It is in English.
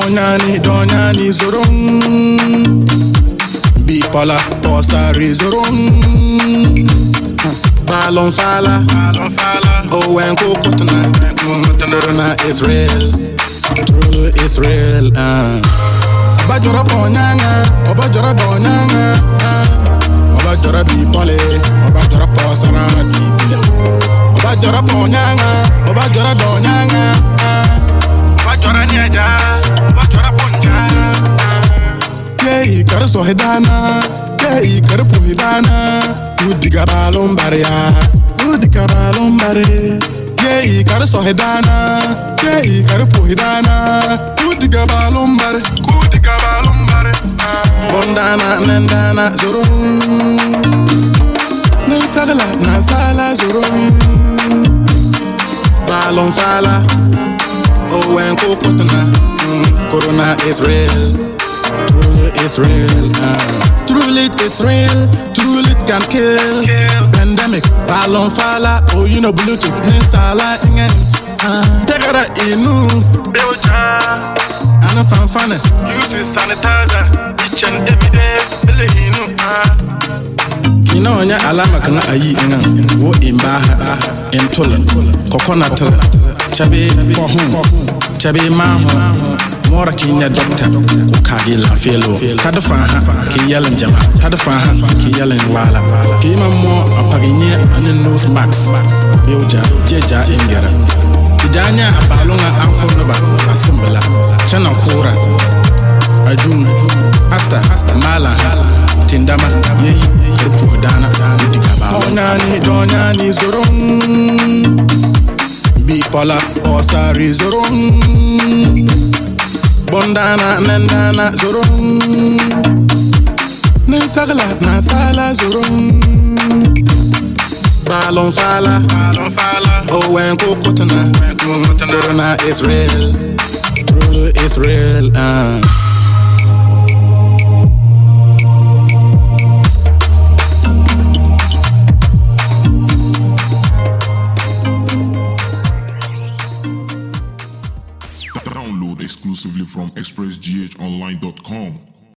Donyani zorum Bipola Osari zorum Balon fala Owen kokotana Corona Israel True Israel Obajora bonyanga Obajora bonyanga Obajora bipole Obajora posara bipile Obajora bonyanga Obajora donyanga Obajora nyaja Obajora ponja Yei kar sohedana Yei kar pohidana Udiga balon baria Udiga balon bare Yei kar sohedana Yei kar pohidana Udiga balon bare Udiga balon bare Bondana nendana zorum Nasala zorum Balon fala Owen kokotana Corona Israel Truly Israel Truly Israel Truly it can kill Pandemic Balon fala Oh you know Bluetooth Nisala ingen Tegara inu Beoja Ana fanfane Use sanitizer Each and every day Bele inu Kina onya alama kana ayi ingan Wo imbaha Intolan Coconut Chabe Pohun Chabe mahu Mora kinya doctor Kukagi la felo Tadafaha Ki yellen jama Tadafaha Ki yellen wala Kima mo apaginye Ane nose max Beoja Jeja ingera Tijanya abalunga anko noba Asimbala Chana kura Ajun Asta Mala Tindama Yeyi Rupu dana Donyani zorum Bipola Osari zorum Bondana nendana zorum Nasala zorum Balon fala Owen kokotana Corona Israel True Israel Download exclusively from expressghonline.com.